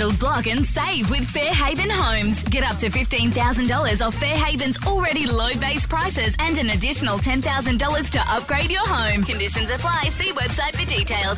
Untitled Block and save with Fairhaven Homes. Get up to $15,000 off Fairhaven's already low base prices and an additional $10,000 to upgrade your home. Conditions apply. See website for details.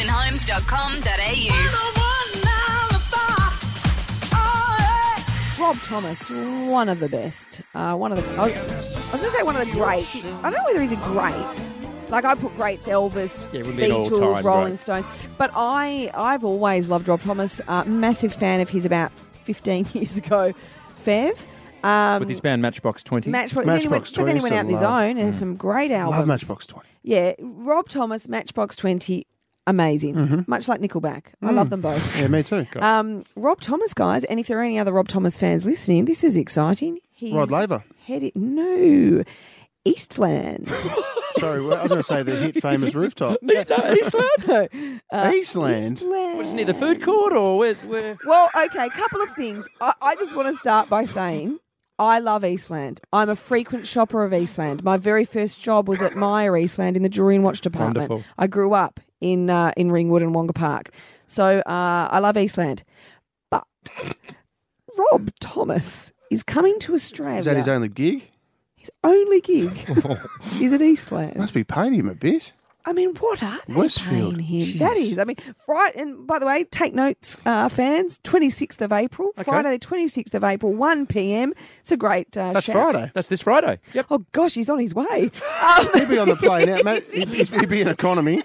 fairhavenhomes.com.au. Rob Thomas, one of the best. I was going to say one of the greats. I don't know whether he's a great. Like, I put greats, Elvis, Beatles, Rolling Stones. But I've always loved Rob Thomas. Massive fan of his about 15 years ago. Fev. With his band Matchbox 20. Matchbox 20. But then he went out on his own and had some great albums. Love Matchbox 20. Yeah, Rob Thomas, Matchbox 20, amazing. Much like Nickelback. I love them both. Yeah, me too. Rob Thomas, guys, and if there are any other Rob Thomas fans listening, this is exciting. Rod Laver. No, Eastland. Sorry, I was going to say the hit famous Rooftop. No, Eastland? Eastland. Eastland. What, is it near the food court or where? Well, okay, a couple of things. I just want to start by saying I love Eastland. I'm a frequent shopper of Eastland. My very first job was at Myer Eastland in the Jewellery and Watch Department. Wonderful. I grew up in Ringwood and Wonga Park. So I love Eastland. But Rob Thomas is coming to Australia. Is that his only gig? His only gig is at Eastland. Must be paying him a bit. I mean, what are they Westfield. paying him? Jeez. That is, I mean, Friday, and by the way, take notes, fans, 26th of April, Okay. Friday the 26th of April, 1 p.m. It's a great That's shout. Friday. That's this Friday. Yep. Oh, gosh, he's on his way. He'd be on the plane out, mate. He'd be in economy.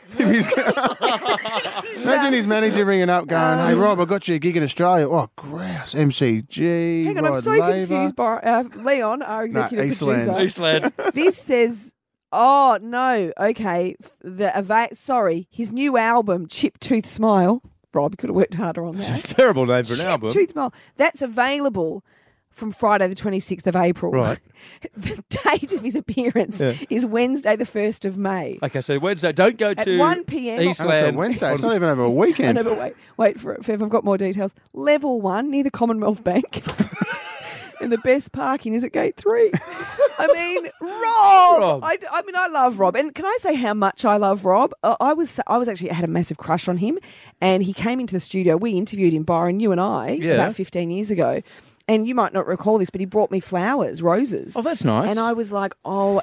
Imagine his manager ringing up going, hey, Rob, I got you a gig in Australia. Oh, grouse, MCG, Hang on, I'm Rod so Laver. confused by Leon, our executive Eastland. producer. Eastland. This says, oh, no, okay, his new album, Chip Tooth Smile. Rob, could have worked harder on that. Terrible name for an album. Chip Tooth Smile. That's available from Friday the 26th of April. Right. The date of his appearance is Wednesday the 1st of May. Okay, so Wednesday, don't go At to 1 p.m. And it's a Eastland. Wednesday. It's not even over a I weekend. know, but wait for it, Fev, I've got more details. Level 1 near the Commonwealth Bank. And the best parking is at Gate 3. I mean, Rob. I mean, I love Rob. And can I say how much I love Rob? I was actually had a massive crush on him. And he came into the studio. We interviewed him, Byron, you and I, about 15 years ago. And you might not recall this, but he brought me flowers, roses. Oh, that's nice. And I was like,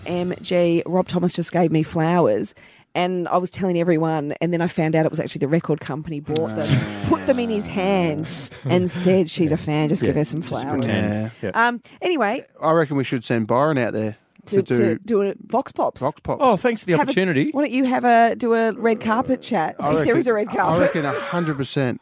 OMG, Rob Thomas just gave me flowers. And I was telling everyone, and then I found out it was actually the record company bought them, put them in his hand, and said, she's a fan, just give her some flowers. Yeah. Anyway, I reckon we should send Byron out there to do a Vox Pops. Vox Pops. Oh, thanks for the opportunity. Why don't you do a red carpet chat? If there is a red I carpet. reckon 100%.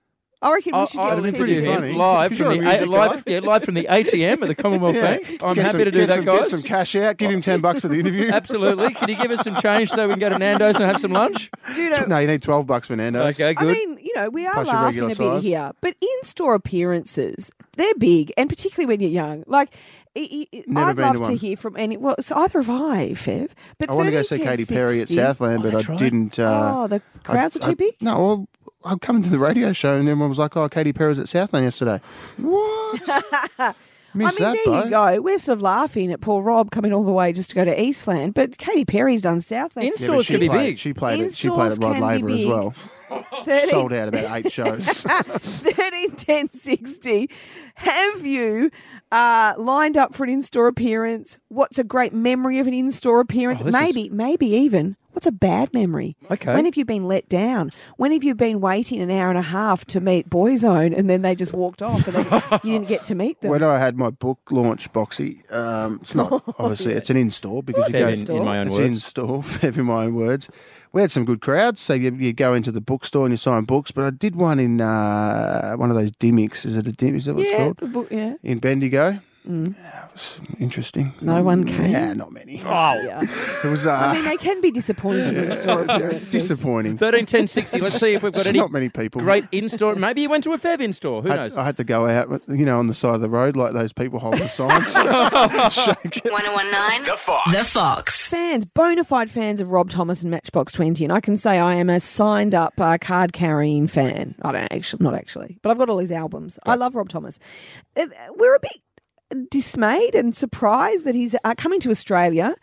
I reckon we should I'll get interview him funny. live Because from you're a music live from the ATM at the Commonwealth Bank. I'm happy to do that, guys. Get some cash out. Give him $10 for the interview. Absolutely. Can you give us some change so we can go to Nando's and have some lunch? Do you know, No, you need $12 for Nando's. Okay, good. I mean, we are Plus your laughing a regular bit size. here, but in-store appearances, they're big, and particularly when you're young. Like, Never I'd been love to to one. hear from any. Well, so either have I, Fev. But I want to go see 13, Katy Perry at 60. Southland, but that's I right. didn't. The crowds are too big? No, well, I'm coming to the radio show and everyone was like, oh, Katy Perry was at Southland yesterday. What? Missed I mean, that, there bro. you go. We're sort of laughing at poor Rob coming all the way just to go to Eastland, but Katy Perry's done Southland. Yeah, but In-stores can be big. She played at In-stores Rod can be Laver as big. well. 13, Sold out about 8 shows. 13, 10, 60. Have you lined up for an in-store appearance? What's a great memory of an in-store appearance? Oh, this Maybe even. What's a bad memory? Okay. When have you been let down? When have you been waiting an hour and a half to meet Boyzone and then they just walked off and then you didn't get to meet them? When I had my book launch, Boxy, it's not, obviously, it's an in-store because you go In my own it's words. in-store, in my own words. We had some good crowds, so you go into the bookstore and you sign books, but I did one in one of those Dimmicks. Is it a Dimmicks? Is that what it's called? the book, yeah. In Bendigo. That was interesting. No one came. Yeah, not many. Yeah. It was I mean, they can be disappointing in-store appearances. disappointing. 13, 10, 60. Let's see if we've got It's any not many people. great in-store. Maybe you went to a Fev in-store. Who knows? I had to go out, on the side of the road like those people holding signs. Shake it. 1019 The Fox. The Fox. Fans, bona fide fans of Rob Thomas and Matchbox 20, and I can say I am a signed up card-carrying fan. I don't actually, not actually, but I've got all his albums. I love Rob Thomas. We're a bit dismayed and surprised that he's coming to Australia,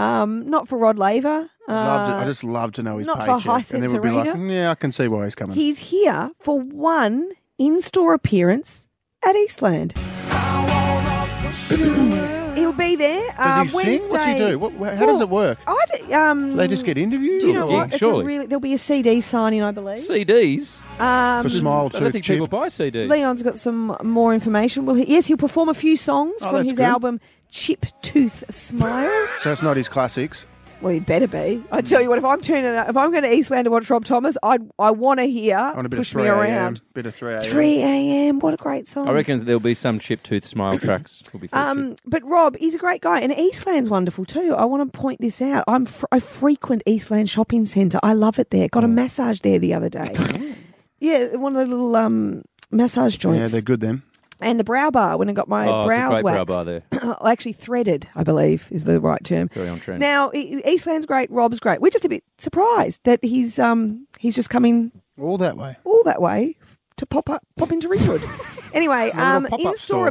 not for Rod Laver. I just love to know his not for paycheck. Hisense And then we'll be like, Arena. yeah, I can see why he's coming. He's here for one in-store appearance at Eastland. He'll be there Does he Wednesday. sing? What's he do? How does it work? Do They just get interviewed? Do you know Gig, what? surely. There'll be a CD signing, I believe. CDs? For Smile I don't Tooth think Chip. people buy CDs. Leon's got some more information. Well, yes, he'll perform a few songs Oh, from that's his good. album Chip Tooth Smile. So it's not his classics. Well, he better be. I tell you what, if I'm going to Eastland to watch Rob Thomas, I want to hear On a bit Push of 3 Me a.m. Around. Bit of 3 a.m. 3 a.m. What a great song. I reckon there'll be some chip tooth smile tracks. Will be featured. But Rob, he's a great guy, and Eastland's wonderful too. I want to point this out. I frequent Eastland Shopping Centre. I love it there. Got a massage there the other day. Yeah, one of the little massage joints. Yeah, they're good then. And the brow bar when I got my Oh, it's a brows great brow waxed. bar there. Actually threaded, I believe, is the right term. Very on trend. Now, Eastland's great, Rob's great. We're just a bit surprised that he's just coming All that way. all that way to pop into Ringwood. Anyway, A little pop-up in-store store.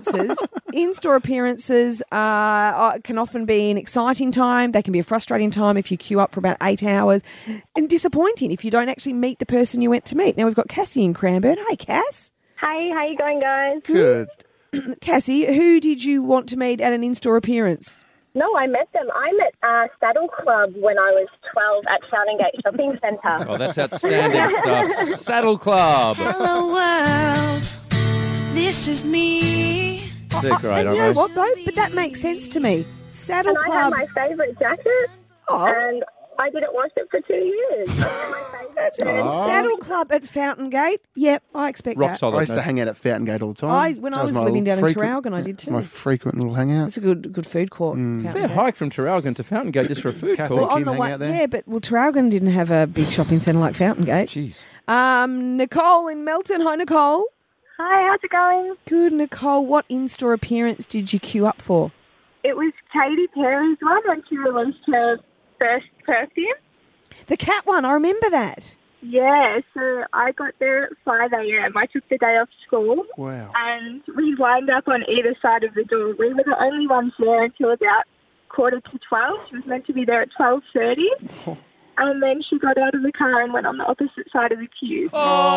appearances can often be an exciting time. They can be a frustrating time if you queue up for about 8 hours, and disappointing if you don't actually meet the person you went to meet. Now we've got Cassie in Cranbourne. Hi, Cass. Hey, how you going, guys? Good. Cassie, who did you want to meet at an in-store appearance? No, I met them. I met Saddle Club when I was 12 at Fountain Gate Shopping Centre. Oh, that's outstanding stuff. Saddle Club. Hello world, this is me. They're great, And aren't you know they? what, though? But that makes sense to me. Saddle And I had Club. my favourite jacket, Oh, and I didn't wash it for 2 years. That's my favourite. that's thing. Saddle Club at Fountain Gate. Yep, I expect Rock that. solid. I used to no? hang out at Fountain Gate all the time. When I That was my living little down in frequent- Traralgon, I did too. My frequent little hangout. It's a good food court. Fountain Fair Gate. hike from Traralgon to Fountain Gate just for a food Catholic court. On Kim the hang way, out there? yeah, but Traralgon didn't have a big shopping centre like Fountain Gate. Jeez. Nicole in Melton. Hi, Nicole. Hi, how's it going? Good, Nicole. What in-store appearance did you queue up for? It was Katy Perry's one when she released her first perfume. The cat one. I remember that. Yeah, so I got there at 5 a.m. I took the day off school. Wow. And we lined up on either side of the door. We were the only ones there until about 11:45. She was meant to be there at 12:30. And then she got out of the car and went on the opposite side of the queue.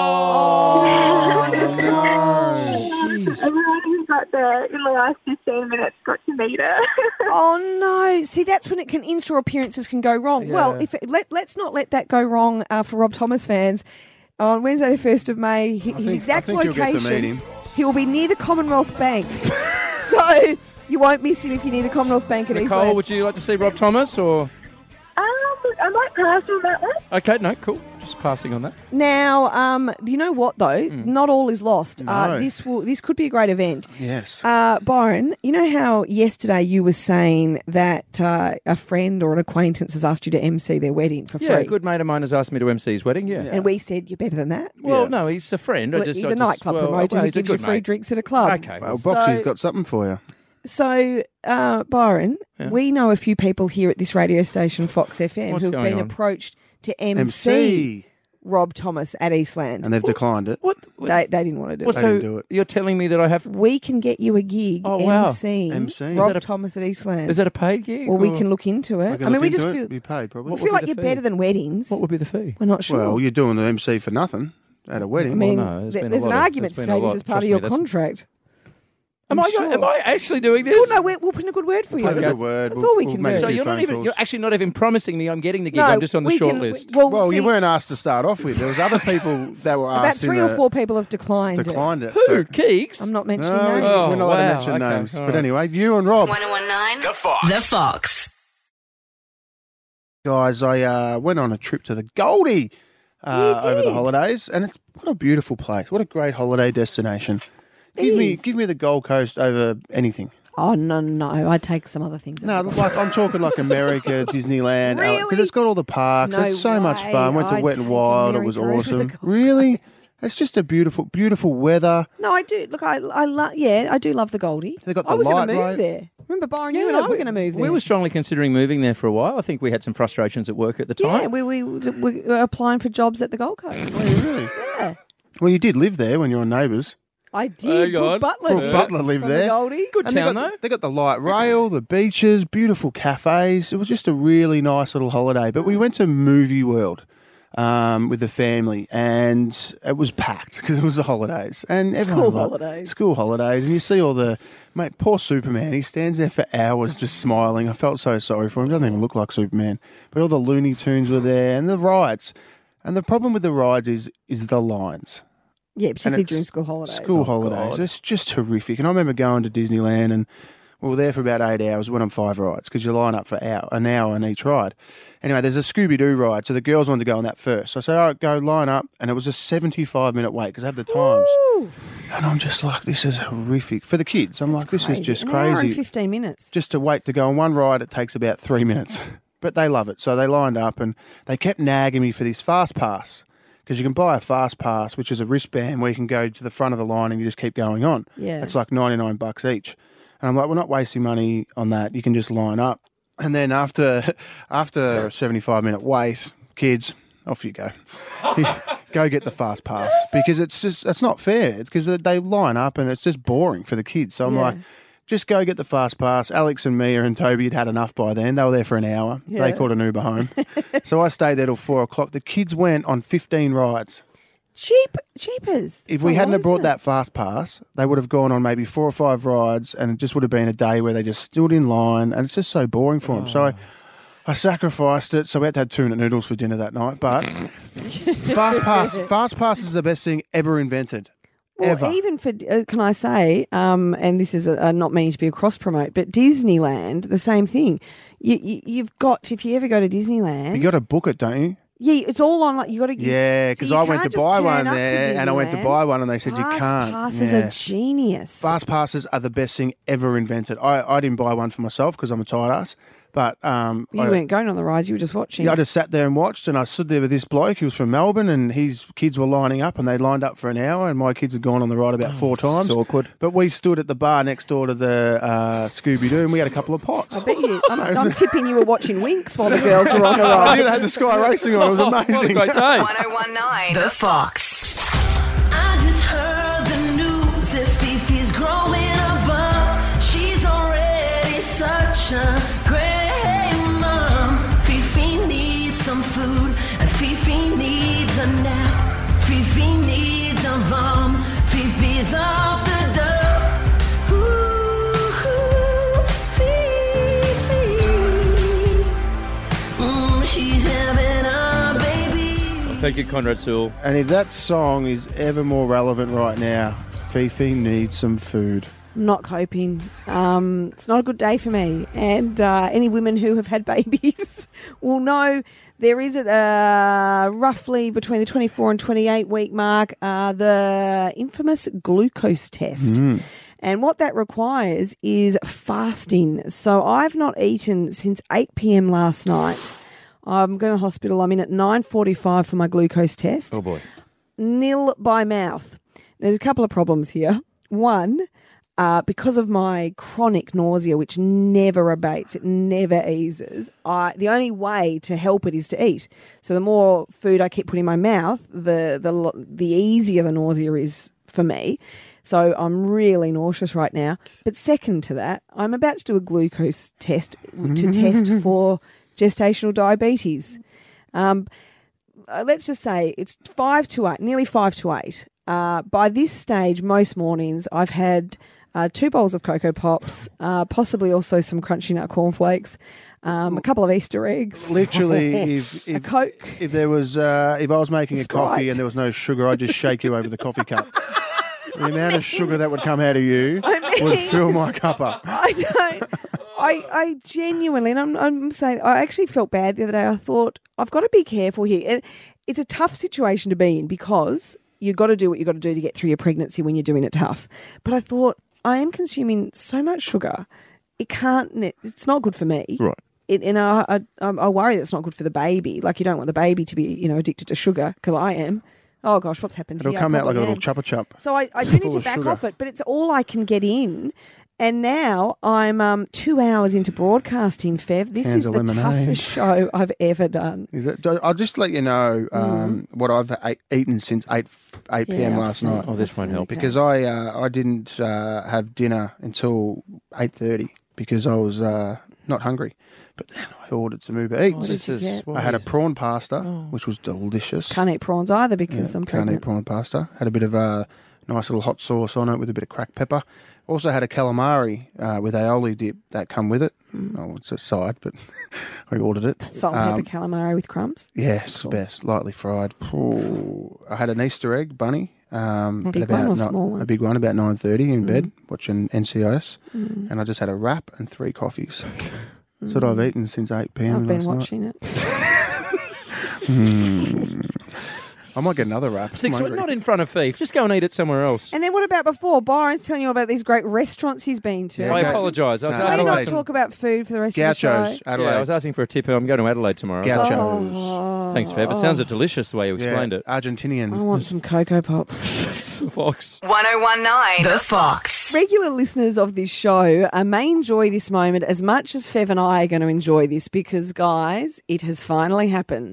Everyone who got there in the last 15 minutes got to meet her. Oh no! See, that's when in-store appearances can go wrong. Yeah. Well, let's not let that go wrong for Rob Thomas fans. On Wednesday, the 1st of May, his exact I think you'll get to location. meet him. He will be near the Commonwealth Bank, so you won't miss him if you're near the Commonwealth Bank at Nicole, Eastland. would you like to see Rob Thomas or? I might pass on that one. Okay, no, cool. Just passing on that. Now, you know what though? Not all is lost. No. This could be a great event. Yes. Byron, you know how yesterday you were saying that a friend or an acquaintance has asked you to MC their wedding for Yeah, free? a good mate of mine has asked me to MC his wedding, yeah. And we said you're better than that. Well, Yeah. no, he's a friend. Well, he's a nightclub promoter who he's a gives you good free mate. drinks at a club. Okay. Well, So- Boxy's got something for you. So, Byron, we know a few people here at this radio station, Fox FM, What's who've going been on? approached to MC, MC. Rob Thomas at Eastland. And they've declined it. What? They didn't want to do Well, it. They so didn't do it. you're telling me that I have... We can get you a gig Oh, wow. MC, MC. Is Rob that a- Thomas at Eastland. Is that a paid gig? Well, we or- can look into it. We can I mean, look we into just it. feel, Be paid probably. What feel would like be you're the fee? better than weddings. What would be the fee? We're not sure. Well, you're doing the MC for nothing at a wedding. I mean, no, there's been a there's an lot of- argument to there's say been a this lot. is part Trust of your me, that's- contract. Am I'm I actually doing this? Well, no, we'll put in a good word for you. Put in Okay. a word. That's all we can make do. a So few you're not phone even, calls. you're actually not even promising me I'm getting the gig. No, I'm just on the we short can- list. Well, see, you weren't asked to start off with. There was other people that were about asked. 3 or 4 people have declined. declined it. Who? So- Keegs? I'm not mentioning No, names. Oh, we're not allowed wow. to mention Okay, names. all But right. anyway, you and Rob. 1019 The Fox. The Fox. Guys, I went on a trip to the Goldie over the holidays, and it's what a beautiful place. What a great holiday destination. Give me the Gold Coast over anything. Oh, no. I'd take some other things. No, like I'm talking like America, Disneyland, because Really? it's got all the parks. No it's so much way. fun. Went to I'd Wet and take Wild. It was America over the awesome. Gold Really? Coast. It's just a beautiful, beautiful weather. No, I do. Look, I do love the Goldie. They got I the was going light to move rail. there. Remember, Byron, you and I were going to move there. We were strongly considering moving there for a while. I think we had some frustrations at work at the yeah, time. we were applying for jobs at the Gold Coast. Really? Yeah, Well, you did live there when you were neighbours. I did. Hang on. Brooke Butler Brooke did. Butler lived From there. The Goldie. Good And they town, got, though. they got the light rail, the beaches, beautiful cafes. It was just a really nice little holiday. But we went to Movie World with the family, and it was packed because it was the holidays. And school holidays. And you see all the... Mate, poor Superman. He stands there for hours just smiling. I felt so sorry for him. He doesn't even look like Superman. But all the Looney Tunes were there and the rides. And the problem with the rides is the lines. Yeah, particularly during school holidays. School holidays. God. It's just horrific. And I remember going to Disneyland and we were there for about 8 hours. Went on 5 rides because you line up for an hour on each ride. Anyway, there's a Scooby-Doo ride. So the girls wanted to go on that first. So I said, all right, go line up. And it was a 75-minute wait because I had the times. Ooh, And I'm just like, this is horrific. For the kids, I'm like, this is just An crazy. hour and 15 minutes. Just to wait to go on one ride, it takes about 3 minutes. But they love it. So they lined up and they kept nagging me for this fast pass. Because you can buy a fast pass, which is a wristband where you can go to the front of the line and you just keep going on. Yeah. It's like $99 each. And I'm like, we're not wasting money on that. You can just line up. And then after a 75-minute wait, kids, off you go. Go get the fast pass. Because it's not fair. It's because they line up and it's just boring for the kids. So I'm like, just go get the fast pass. Alex and Mia and Toby had had enough by then. They were there for an hour. Yeah. They called an Uber home. So I stayed there till 4 o'clock. The kids went on 15 rides. Cheapers. If we hadn't have brought that fast pass, they would have gone on maybe 4 or 5 rides and it just would have been a day where they just stood in line and it's just so boring for them. So I sacrificed it. So we had to have 2-minute noodles for dinner that night. But fast pass is the best thing ever invented. Well, Ever. even for, can I say, and this is not meaning to be a cross-promote, but Disneyland, the same thing. You've got, if you ever go to Disneyland... You got to book it, don't you? Yeah, it's all on, like, you got to... Yeah, because I went to buy one there and I went to buy one and they said you can't. Fast passes are genius. Fast passes are the best thing ever invented. I didn't buy one for myself because I'm a tight ass. But You weren't going on the rides, you were just watching. I just sat there and watched, and I stood there with this bloke. He was from Melbourne, and his kids were lining up, and they lined up for an hour, and my kids had gone on the ride about 4 times. It's awkward. But we stood at the bar next door to the Scooby-Doo, and we had a couple of pots. I bet you. I'm tipping you were watching Winx while the girls were on the I rides. did have the Sky Racing on. It was amazing. Great day. 1019 The Fox. I just heard the news that Fifi's growing a bump. She's already such a great mom. Fifi needs some food, and Fifi needs a nap. Fifi needs a rum. Fifi's off the duff. Ooh, Fifi. She's having a baby. Thank you, Conrad Sewell. And if that song is ever more relevant right now, Fifi needs some food. I'm not coping. It's not a good day for me. And any women who have had babies will know there is at roughly between the 24 and 28 week mark the infamous glucose test. And what that requires is fasting. So I've not eaten since 8 p.m. last night. I'm going to the hospital. I'm in at 9:45 for my glucose test. Oh, boy. Nil by mouth. There's a couple of problems here. One, because of my chronic nausea, which never abates, it never eases, the only way to help it is to eat. So the more food I keep putting in my mouth, the easier the nausea is for me. So I'm really nauseous right now. But second to that, I'm about to do a glucose test to test for gestational diabetes. Let's just say it's 5 to 8, nearly 5 to 8. By this stage, most mornings, I've had 2 bowls of Cocoa Pops, possibly also some Crunchy Nut cornflakes, a couple of Easter eggs. Literally, if A Coke. if there was if I was making a Sprite. coffee and there was no sugar, I'd just shake you over the coffee cup. The amount of sugar that would come out of you would fill my cup up. I genuinely, and I'm saying, I actually felt bad the other day. I thought, I've got to be careful here. And it's a tough situation to be in because you've got to do what you've got to do to get through your pregnancy when you're doing it tough. But I thought, I am consuming so much sugar, it's not good for me. Right. And I worry that it's not good for the baby. Like, you don't want the baby to be, addicted to sugar, because I am. Oh, gosh, what's happened It'll here? come I out like a probably little am. chupa chup. So I do need full to of back sugar. off it, but it's all I can get in. And now I'm 2 hours into broadcasting, Fev. This Hands is of the lemonade. toughest show I've ever done. Is it? I'll just let you know what I've eaten since 8 p.m. last night. Oh, this won't help. Because I didn't have dinner until 8:30 because I was not hungry. but then I ordered some Uber Eats. did you get? I had a prawn pasta, which was delicious. Can't eat prawns either because I'm Can't eat pregnant. prawn pasta. Had a bit of a nice little hot sauce on it with a bit of cracked pepper. Also had a calamari with aioli dip that come with it. Oh, it's a side, but I ordered it. Salt and pepper calamari with crumbs. Yes, best. Lightly fried. Ooh. I had an Easter egg bunny. big one or small one? A big one, about 9:30 in bed, watching NCIS. And I just had a wrap and 3 coffees. That's what I've eaten since 8 p.m. I've been last night. watching it. I might get another wrap. Six, I'm hungry. not in front of Fief. Just go and eat it somewhere else. And then what about before? Byron's telling you about these great restaurants he's been to. Yeah, I okay. apologise. I was No, Why do you not Adelaide. talk about food for the rest of the Gauchos, show? Adelaide. Yeah, I was asking for a tip. I'm going to Adelaide tomorrow. Gauchos. Oh. Thanks, Fev. It sounds delicious the way you explained it. Argentinian. I want some Cocoa Pops. Fox. 1019 The Fox. Regular listeners of this show may enjoy this moment as much as Fev and I are going to enjoy this because, guys, it has finally happened.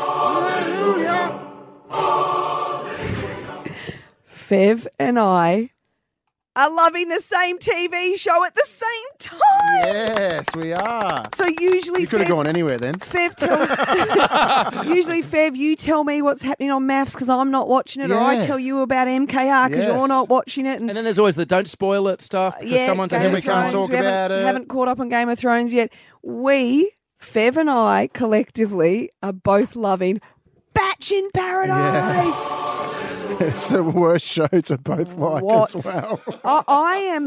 Fev and I are loving the same TV show at the same time. Yes, we are. So usually You could have Fev, gone anywhere then. Fev tells... usually, Fev, you tell me what's happening on maths because I'm not watching it, or I Yeah. tell you about MKR because Yes. you're not watching it. And then there's always the don't spoil it stuff. 'cause someone's Game ahead of of we can't Thrones. talk We about it. haven't caught up on Game of Thrones yet. We, Fev and I, collectively are both loving Batch in Paradise. Yes. It's the worst show to both like What? as well. I am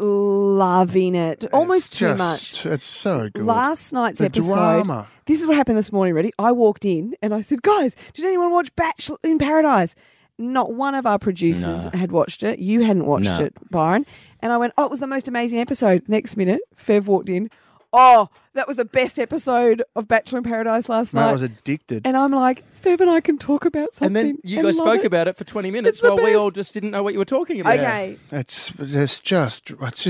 loving it. Almost too much. It's so good. Last night's The episode. drama. This is what happened this morning, ready? I walked in and I said, guys, did anyone watch Batch in Paradise? Not one of our producers had watched it. You hadn't watched No. it, Byron. And I went, oh, it was the most amazing episode. Next minute, Fev walked in. Oh, that was the best episode of Bachelor in Paradise last Mate, night. I was addicted. And I'm like, Fev and I can talk about something. And then you and guys love spoke it. about it for 20 minutes It's the while we all best. just didn't know what you were talking about. Okay. It's just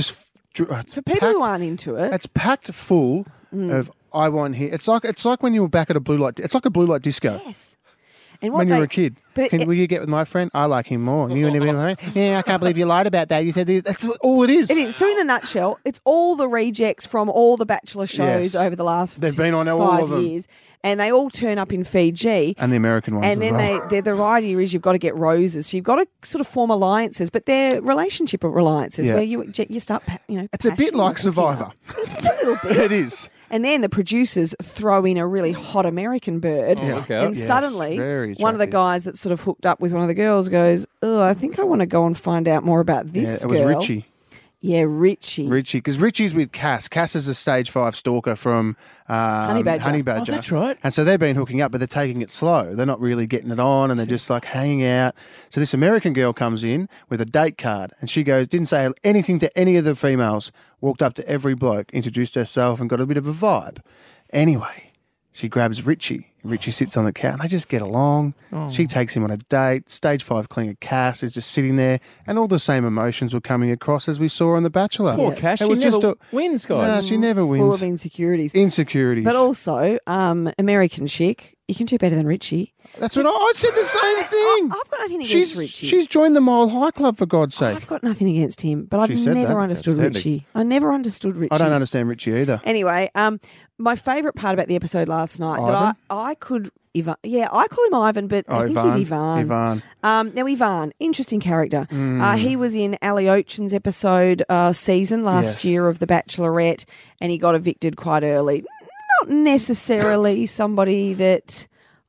For people who aren't into it, It's packed full of I want here. It's like when you were back at a blue light. It's like a blue light disco yes. And what when you they- were a kid. but Will you get with my friend? I like him more. And you and everything like, yeah, I can't believe you lied about that. You said this. That's all it is. It is. So in a nutshell, it's all the rejects from all the Bachelor shows Yes. over the last They've been on all 5 of them. years. And they all turn up in Fiji. And the American ones And as then well. the idea is you've got to get roses. So you've got to sort of form alliances, but they're relationship alliances Yeah. where you start, It's a bit passionate like hooking Survivor. up. It's a little bit. It is. And then the producers throw in a really hot American bird. Oh, look out. And Yes, suddenly, very one of the attractive. guys that sort of hooked up with one of the girls goes, oh, I think I want to go and find out more about this Yeah, it girl. was Richie. Yeah, Richie. Because Richie's with Cass. Cass is a stage 5 stalker from Honey Badger. Honey Badger. Oh, that's right. And so they've been hooking up, but they're taking it slow. They're not really getting it on, and they're just like hanging out. So this American girl comes in with a date card, and she goes, didn't say anything to any of the females, walked up to every bloke, introduced herself, and got a bit of a vibe. Anyway, she grabs Richie. Richie sits on the couch, and they just get along. She takes him on a date. Stage 5 clinger Cass is just sitting there, and all the same emotions were coming across as we saw on The Bachelor. Poor Cash, It she was never just wins, No, guys. she never wins. Full of insecurities. Insecurities. But also, American chick, you can do better than Richie. That's what I said the same thing. I've got nothing against Richie. She's joined the Mile High Club, for God's sake. I've got nothing against him, but She I've said never that. understood Outstanding. Richie. I never understood Richie. I don't understand Richie either. Anyway, my favourite part about the episode last night Ivan? that I could Ivan, yeah, I call him Ivan, but I think he's Ivan. Ivan. Now Ivan, interesting character. Mm. He was in Ali Ocean's episode season last Yes. year of The Bachelorette, and he got evicted quite early. Not necessarily somebody that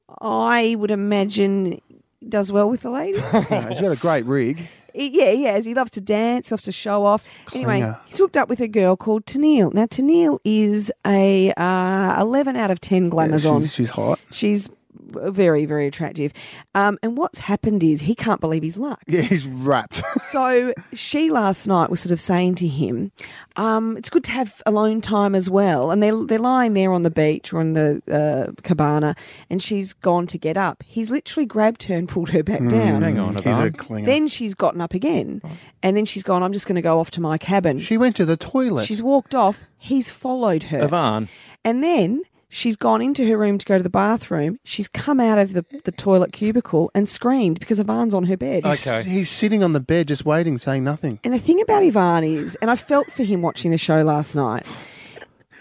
I would imagine does well with the ladies. Yeah, he's got a great rig. Yeah, he has. He loves to dance, loves to show off. Anyway, Clinger. he's hooked up with a girl called Tennille. Now, Tennille is a 11 out of 10 glamazon. She's hot. She's very, very attractive. And what's happened is he can't believe his luck. Yeah, he's wrapped. So she last night was sort of saying to him, it's good to have alone time as well. And they're lying there on the beach or in the cabana, and she's gone to get up. He's literally grabbed her and pulled her back down. Hang on, He's a Ivan. clinger. Then she's gotten up again, and then she's gone, I'm just going to go off to my cabin. She went to the toilet. She's walked off. He's followed her. Ivan. And then she's gone into her room to go to the bathroom. She's come out of the toilet cubicle and screamed because Ivan's on her bed. Okay. He's sitting on the bed just waiting, saying nothing. And the thing about Ivan is, and I felt for him watching the show last night,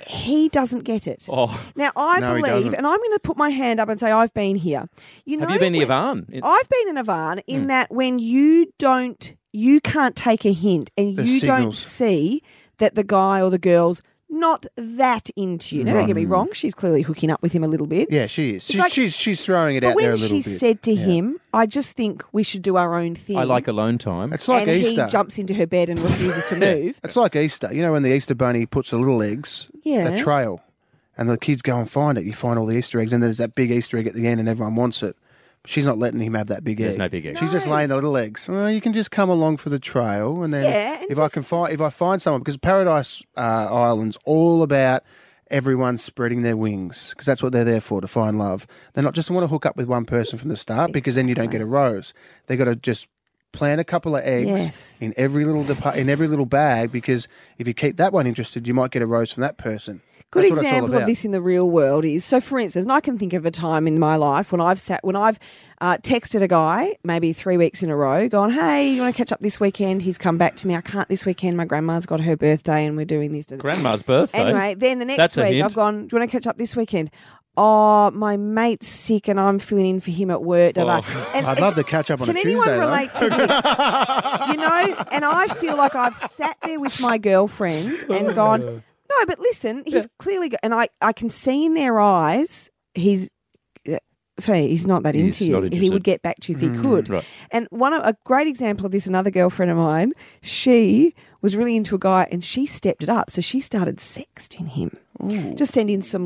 he doesn't get it. Oh. Now, I No, he believe, doesn't. and I'm going to put my hand up and say I've been here. Have you been to Yvonne? I've been in Yvonne in that when you can't take a hint and The you don't signals. see that the guy or the girl's not that into you. Now, don't get me wrong, she's clearly hooking up with him a little bit. Yeah, she is. like- She's throwing it But out there a when little she bit. said to him, I just think we should do our own thing. I like alone time. It's like and Easter. he jumps into her bed and refuses to move. It's like Easter. You know when the Easter bunny puts the little eggs, Yeah. a trail, and the kids go and find it. You find all the Easter eggs, and there's that big Easter egg at the end, and everyone wants it. She's not letting him have that big egg. There's no big egg. She's just laying the little eggs. Well, you can just come along for the trail, and then Yeah, and if I find someone, because Paradise Island's all about everyone spreading their wings, because that's what they're there for, to find love. They not just want to hook up with one person from the start, because then you don't get a rose. They got to just plant a couple of eggs Yes. in every little bag, because if you keep that one interested, you might get a rose from that person. Good That's what it's all example of about. this in the real world is, so for instance, and I can think of a time in my life when I've texted a guy maybe 3 weeks in a row going, hey, you want to catch up this weekend? He's come back to me. I can't this weekend. My grandma's got her birthday and we're doing this. Grandma's birthday. Anyway, then the next That's a week hint. I've gone, do you want to catch up this weekend? Oh, my mate's sick and I'm filling in for him at work. Oh. And I'd love to catch up on can a anyone Tuesday, though. relate to this? You know, and I feel like I've sat there with my girlfriends and gone, no, but listen, he's clearly, and I can see in their eyes, he's not that He's into you. not He interested. would get back to you if he could. right. And a great example of this, another girlfriend of mine, she was really into a guy and she stepped it up. So she started sexting him. Just sending some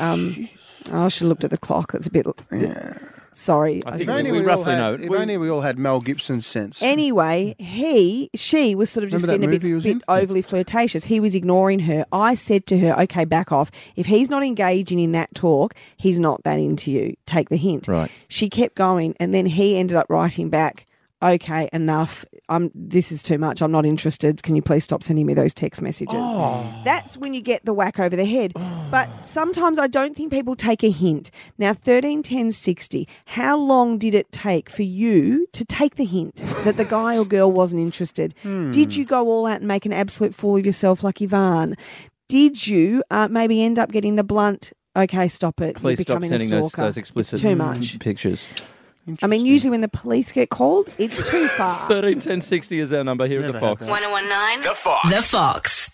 I should have looked at the clock. It's a bit. Sorry. I think If only we we all roughly had- know. If only we all had Mel Gibson's sense. Anyway, she was sort of just Remember that getting a movie he was bit overly flirtatious. He was ignoring her. I said to her, okay, back off. If he's not engaging in that talk, he's not that into you. Take the hint. Right. She kept going, and then he ended up writing back, okay, enough. This is too much. I'm not interested. Can you please stop sending me those text messages? That's when you get the whack over the head. But sometimes I don't think people take a hint. Now, 13, 10, 60, how long did it take for you to take the hint that the guy or girl wasn't interested? Did you go all out and make an absolute fool of yourself like Yvonne? Did you maybe end up getting the blunt, okay, stop it, Please you're stop becoming sending a those stalker. explicit It's too much. pictures. I mean, usually when the police get called, it's too far. 13 10 60 is our number here at Never the Fox. had 1019 The Fox. The Fox.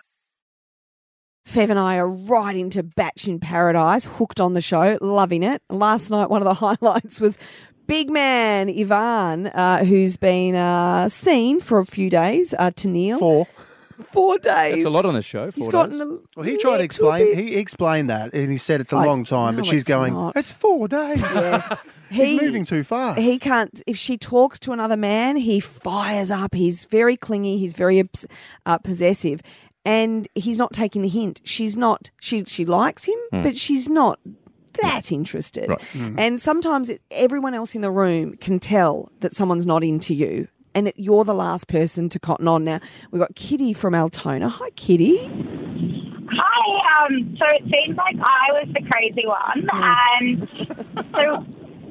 Fev and I are right into Batch in Paradise, hooked on the show, loving it. Last night, one of the highlights was big man Ivan, who's been seen for a few days, to Neil. 4 days. That's a lot on the show. He's 4 gotten days. a Well, he tried to little explain. bit- He explained that, and he said it's a I- long time. no, but she's it's going, not. "It's 4 days. Yeah. He's moving too fast." He can't. If she talks to another man, he fires up. He's very clingy. He's very possessive, and he's not taking the hint. She's not. She likes him, but she's not that interested. Right. And sometimes everyone else in the room can tell that someone's not into you. And you're the last person to cotton on. Now, we've got Kitty from Altona. Hi, Kitty. Hi. So it seems like I was the crazy one, and so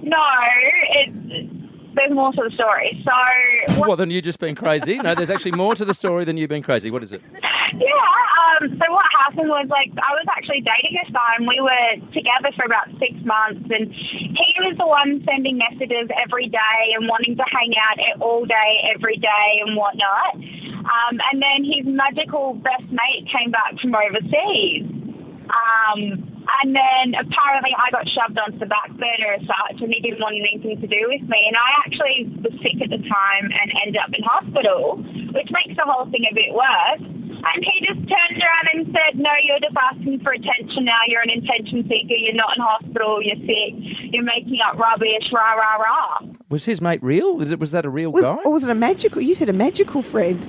there's more to the story. So Well, than you just being crazy. No, there's actually more to the story than you being crazy. What is it? So what happened was, I was actually dating this guy, and we were together for about 6 months, and he was the one sending messages every day and wanting to hang out all day, every day and whatnot. And then his magical best mate came back from overseas. And then apparently I got shoved onto the back burner as such, and he didn't want anything to do with me. And I actually was sick at the time and ended up in hospital, which makes the whole thing a bit worse. And he just turned around and said, no, you're just asking for attention now. You're an attention seeker. You're not in hospital. You're sick. You're making up rubbish, rah, rah, rah. Was his mate real? Was that a real guy? Or was it a magical? You said a magical friend.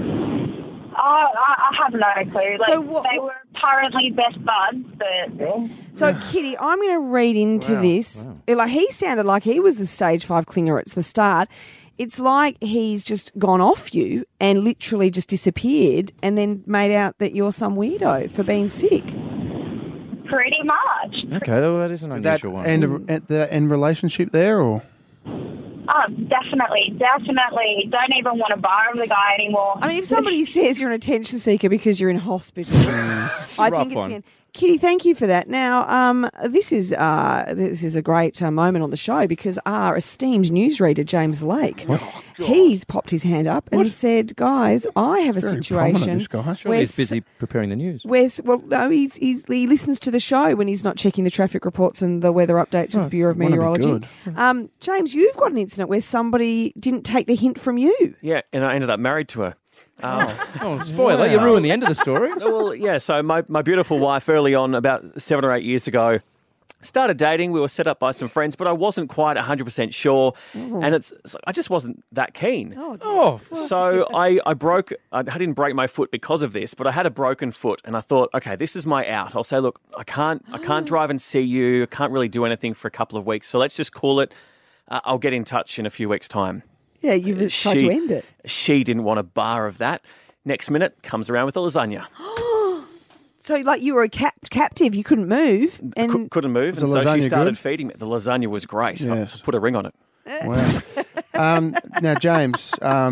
I have no clue. So what- They were apparently best buds, but... So, Kitty, I'm going to read into this. Like, he sounded like he was the stage 5 clinger at the start. It's like he's just gone off you and literally just disappeared and then made out that you're some weirdo for being sick. Pretty much. Okay, well, that is an that unusual one. end relationship there, or Oh, definitely. Don't even want to borrow the guy anymore. I mean, if somebody says you're an attention seeker because you're in hospital, I think it's the end. Kitty, thank you for that. Now, this is a great moment on the show because our esteemed newsreader, James Lake, he's popped his hand up and said, guys, I have a situation. This guy. Sure, he's busy preparing the news. He listens to the show when he's not checking the traffic reports and the weather updates with the Bureau of Meteorology. James, you've got an incident where somebody didn't take the hint from you. Yeah, and I ended up married to her. Spoiler, you ruined the end of the story. Well, yeah, so my beautiful wife early on, about 7 or 8 years ago, started dating. We were set up by some friends, but I wasn't quite 100% sure. And I just wasn't that keen. So I didn't break my foot because of this, but I had a broken foot and I thought, okay, this is my out. I'll say, look, I can't drive and see you. I can't really do anything for a couple of weeks. So let's just call it. I'll get in touch in a few weeks' time. Yeah, you tried to end it. She didn't want a bar of that. Next minute, comes around with a lasagna. So, like, you were a captive, you couldn't move. And couldn't move, and so she started feeding me. The lasagna was great. Yes. I put a ring on it. Wow. Now, James,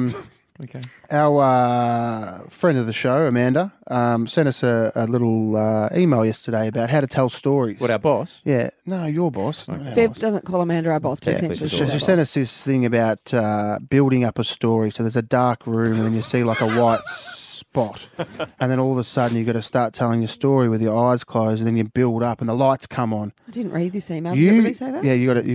our friend of the show, Amanda, sent us a little email yesterday about how to tell stories. What, our boss? Yeah. No, your boss. Bev doesn't call Amanda our boss, but essentially she's our She boss. sent us this thing about building up a story. So there's a dark room and then you see like a white spot. And then all of a sudden you've got to start telling your story with your eyes closed and then you build up and the lights come on. I didn't read this email. Did everybody say that? Yeah, you got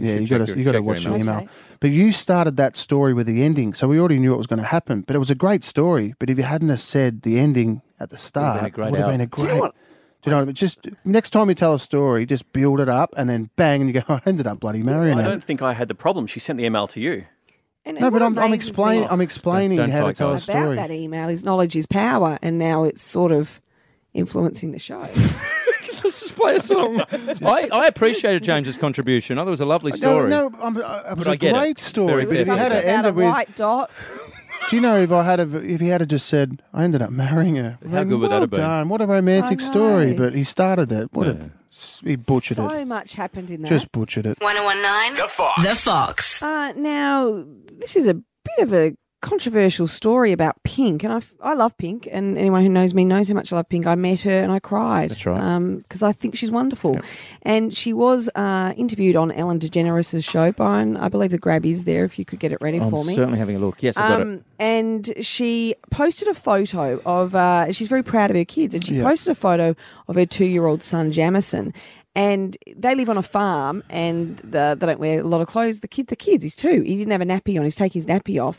to watch your email. Okay. But you started that story with the ending, so we already knew what was going to happen. But it was a great story. But if you hadn't have said the ending at the start, it would have been a great. Do you know what? Do you know what I mean? Just next time you tell a story, just build it up and then bang, and you go, I ended up bloody marrying her. I don't think I had the problem. She sent the email to you. No, but I'm explaining how to tell a story. About that email is knowledge is power, and now it's sort of influencing the show. Let's just play a song. I appreciated James's contribution. I thought it was a lovely story. No, it was a great story. Very But if you had to end it with white dot. Do you know if he had just said, I ended up marrying her? How good would that have been? Done. What a romantic story. But he started it. He butchered it. So much happened in that. Just butchered it. 1019 The Fox. The Fox. Now, this is a bit of a controversial story about Pink, and I love Pink, and anyone who knows me knows how much I love Pink. I met her and I cried. That's right. Because I think she's wonderful. Yep. And she was interviewed on Ellen DeGeneres' show. Brian, I believe the grab is there if you could get it ready for me. I'm certainly having a look. Yes, I've got it. And she posted a photo of, she's very proud of her kids, and she posted a photo of her 2-year-old son, Jamison. And they live on a farm, and they don't wear a lot of clothes. The kids, he's 2. He didn't have a nappy on. He's taking his nappy off.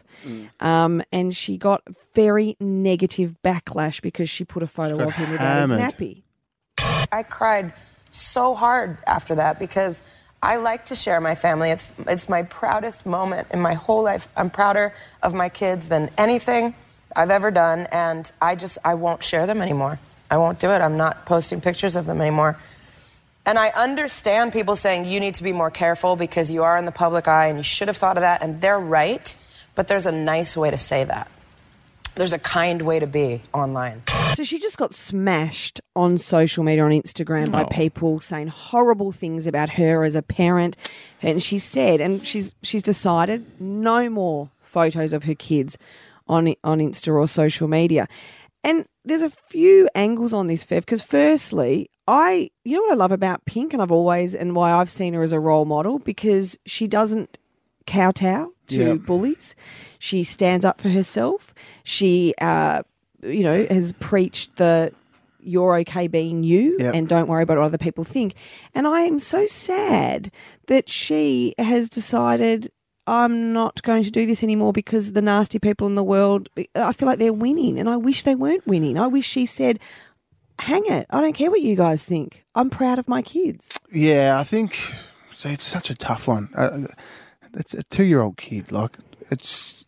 And she got very negative backlash because she put a photo of him without his nappy. I cried so hard after that because I like to share my family. It's my proudest moment in my whole life. I'm prouder of my kids than anything I've ever done, and I won't share them anymore. I won't do it. I'm not posting pictures of them anymore. And I understand people saying you need to be more careful because you are in the public eye and you should have thought of that, and they're right, but there's a nice way to say that. There's a kind way to be online. So she just got smashed on social media, on Instagram, by people saying horrible things about her as a parent. And she said, and she's decided no more photos of her kids on Insta or social media. And there's a few angles on this, Fev, because firstly, you know what I love about Pink, and why I've seen her as a role model, because she doesn't kowtow to bullies. She stands up for herself. She, has preached the you're okay being you and don't worry about what other people think. And I am so sad that she has decided I'm not going to do this anymore because the nasty people in the world, I feel like they're winning, and I wish they weren't winning. I wish she said, hang it, I don't care what you guys think. I'm proud of my kids. Yeah, I think it's such a tough one. It's a 2-year-old kid. It's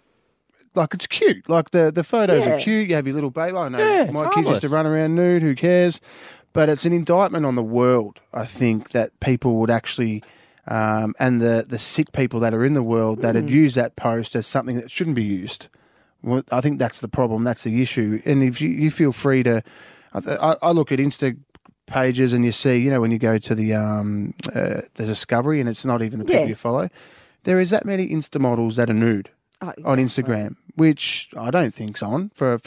cute. Like the photos are cute. You have your little baby. I know my kids used to run around nude. Who cares? But it's an indictment on the world, I think, that people would actually, and the sick people that are in the world that would use that post as something that shouldn't be used. Well, I think that's the problem. That's the issue. And if you feel free to, I look at Insta pages and you see, when you go to the Discovery and it's not even the people you follow, there is that many Insta models that are nude on Instagram, which I don't think's on for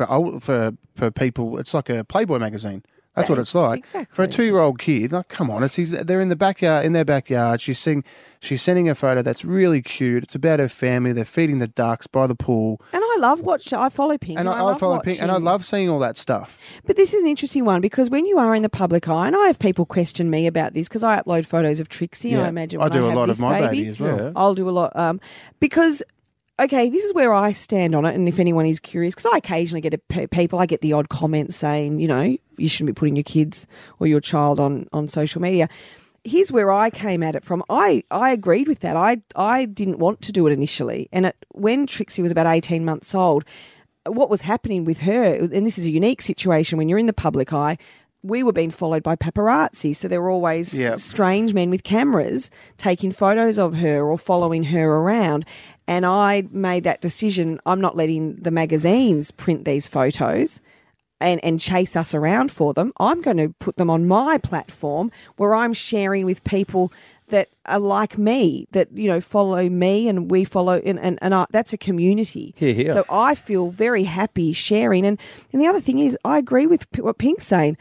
people. It's like a Playboy magazine. That's what it's like. Exactly. For a 2-year-old kid, like, come on, they're in the backyard, in their backyard. She's sending a photo that's really cute. It's about her family. They're feeding the ducks by the pool. And I love I follow Pink. And I follow Pink, and I love seeing all that stuff. But this is an interesting one because when you are in the public eye, and I have people question me about this because I upload photos of Trixie. I imagine when I do have a lot this of my baby baby as well. Yeah. I'll do a lot because. Okay, this is where I stand on it, and if anyone is curious, because I occasionally get I get the odd comment saying, you know, you shouldn't be putting your kids or your child on social media. Here's where I came at it from. I agreed with that. I didn't want to do it initially, and when Trixie was about 18 months old, what was happening with her, and this is a unique situation when you're in the public eye, we were being followed by paparazzi. So there were always strange men with cameras taking photos of her or following her around. And I made that decision. I'm not letting the magazines print these photos and chase us around for them. I'm going to put them on my platform where I'm sharing with people that are like me, that, you know, follow me and we follow, and that's a community. Here. So I feel very happy sharing. And the other thing is, I agree with what Pink's saying.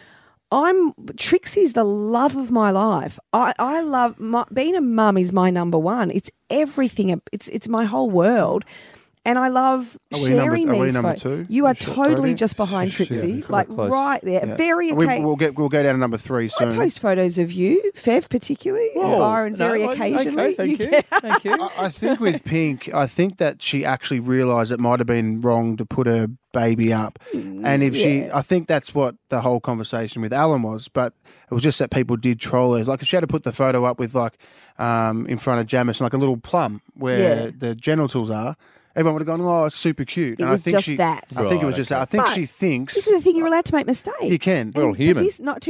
Trixie's the love of my life. I love being a mum is my number one. It's everything. It's my whole world. And I love sharing these photos. Two? You are totally just behind Trixie, like right there. Yeah. Very okay. We'll go down to number 3 soon. I post photos of you, Fev particularly, Byron very occasionally. Okay, thank you. I think with Pink, I think that she actually realised it might have been wrong to put her baby up. And if I think that's what the whole conversation with Alan was, but it was just that people did troll her. Like if she had to put the photo up with like in front of Jamison, like a little plum where the genitals are, everyone would have gone, oh, it's super cute. It was just that. I think it was just that. I think she thinks... This is the thing, you're allowed to make mistakes. You can. We're all human. This, not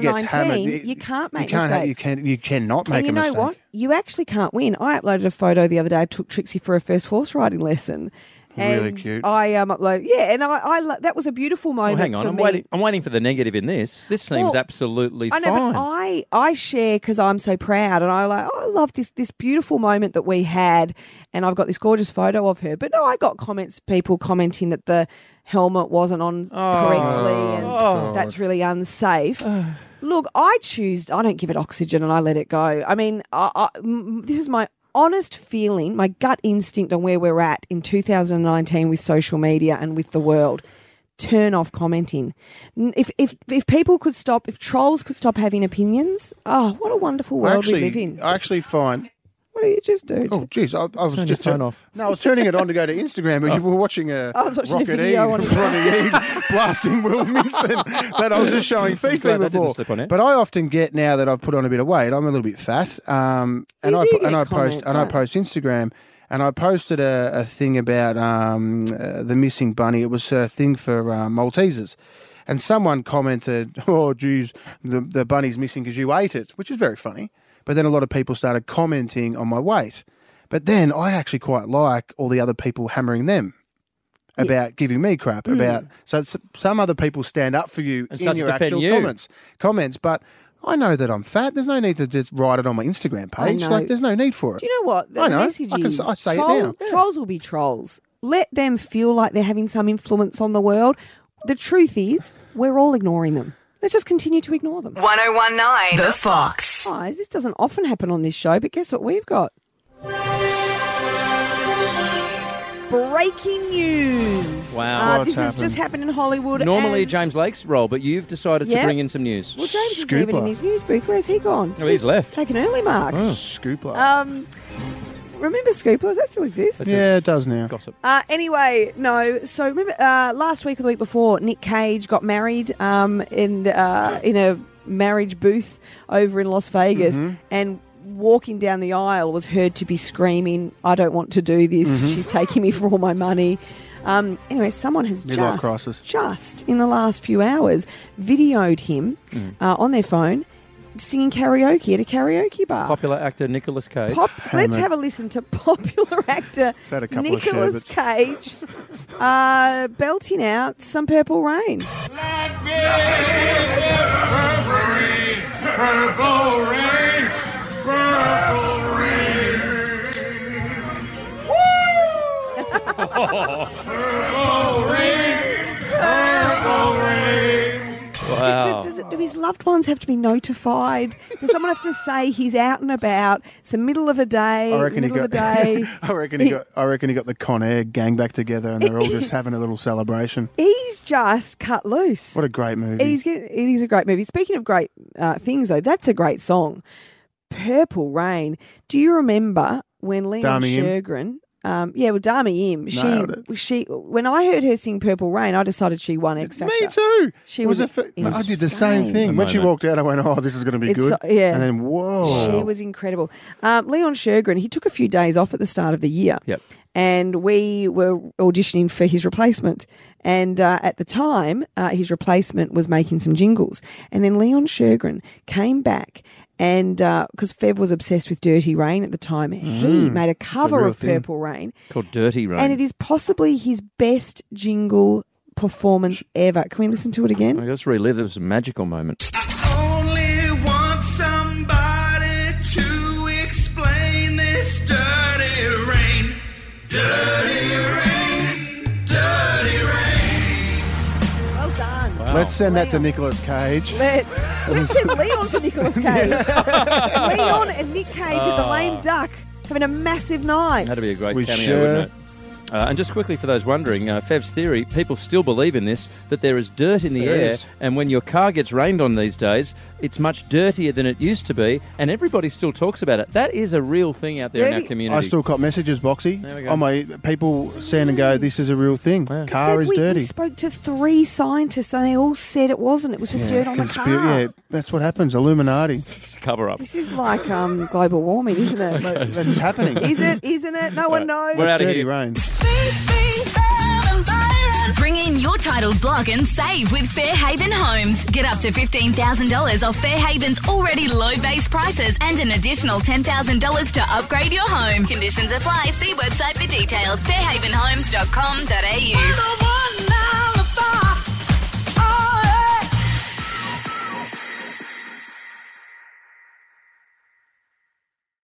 2019, you can't make mistakes. You cannot make a mistake. And you know what? You actually can't win. I uploaded a photo the other day. I took Trixie for her first horse riding lesson. Really and cute. I uploaded, and I that was a beautiful moment. Hang on, I'm waiting for the negative in this. This seems absolutely fine. I know, but I share because I'm so proud, and I love this beautiful moment that we had, and I've got this gorgeous photo of her. But no, I got people commenting that the helmet wasn't on correctly, and that's really unsafe. Look, I don't give it oxygen, and I let it go. I mean, this is my honest feeling, my gut instinct on where we're at in 2019 with social media and with the world. Turn off commenting. If people could stop, if trolls could stop having opinions, what a wonderful world we live in. I actually find... What did you just do? Oh, jeez, I was Turn just your phone off. No, I was turning it on to go to Instagram, and you were watching I was watching Rocket a video on Ronnie Eade blasting Will Minson that I was just showing glad FIFA that didn't before. slip on it. But I often get, now that I've put on a bit of weight, I'm a little bit fat, and I post Instagram. And I posted a thing about the missing bunny. It was a thing for Maltesers. And someone commented, oh, geez, the bunny's missing because you ate it, which is very funny. But then a lot of people started commenting on my weight. But then I actually quite like all the other people hammering them about giving me crap about. So some other people stand up for you in your actual comments. But I know that I'm fat. There's no need to just write it on my Instagram page. Like, there's no need for it. Do you know what? The message is, I say it now. Trolls will be trolls. Let them feel like they're having some influence on the world. The truth is, we're all ignoring them. Let's just continue to ignore them. 1019 The Fox. Guys, this doesn't often happen on this show, but guess what we've got? Breaking news. Wow. This has just happened in Hollywood. Normally James Lake's role, but you've decided to bring in some news. Well, James isn't even in his news booth. Where's he gone? Oh, he's left. Take an early mark. Scoopler. Remember Scoopler? Does that still exist? Yeah, it does now. Gossip. Anyway, no. So remember last week or the week before, Nick Cage got married in a marriage booth over in Las Vegas, and walking down the aisle was heard to be screaming, "I don't want to do this. She's taking me for all my money." Anyway, someone has just in the last few hours videoed him on their phone singing karaoke at a karaoke bar. Popular actor Nicolas Cage. Let's have a listen to popular actor Nicolas Cage belting out some Purple Rain. Let me purple rain, purple rain, purple rain. Wow. Do his loved ones have to be notified? Does someone have to say he's out and about? It's the middle of a day. I reckon he middle of the day. I reckon he got the Con Air gang back together, and they're all just having a little celebration. He's just cut loose. What a great movie! It is a great movie. Speaking of great things, though, that's a great song. Purple Rain. Do you remember when Leon Dami Im? Shergren? Dami Im. Nailed She. When I heard her sing Purple Rain, I decided she won X Factor. Me too. She was I did the same insane. thing. When she walked out, I went, "Oh, this is going to be good." Yeah. And then, whoa. She was incredible. Leon Shergren, he took a few days off at the start of the year. Yep. And we were auditioning for his replacement. And at the time, his replacement was making some jingles. And then Leon Shergren came back, and because Fev was obsessed with Dirty Rain at the time, he made a cover real of thing. Purple Rain. Called Dirty Rain. And it is possibly his best jingle performance ever. Can we listen to it again? Let's relive this magical moment. Only want somebody to explain this dirty rain. Dirty rain. Dirty rain. Well done. Let's send that to Nicolas Cage. Let's send Leon to Nicolas Cage. Leon and Nick Cage at the Lame Duck having a massive night. That'd be a great We cameo, sure. wouldn't it? And just quickly for those wondering, Fev's theory, people still believe in this, that there is dirt in the There air, is. and when your car gets rained on these days, it's much dirtier than it used to be, and everybody still talks about it. That is a real thing out there in our Dirty- community. I still got messages, Boxy. There we go. On my people send and go, "This is a real thing. Car Fev, is we dirty." spoke to 3 scientists and they all said it wasn't. It was just dirt on the car. Yeah, that's what happens. Illuminati. Cover up. This is like global warming, isn't it? That's happening. Is it? Isn't it? No one knows. We're out of Dirty here. rain. Bring in your titled block and save with Fairhaven Homes. Get up to $15,000 off Fairhaven's already low base prices and an additional $10,000 to upgrade your home. Conditions apply. See website for details. fairhavenhomes.com.au.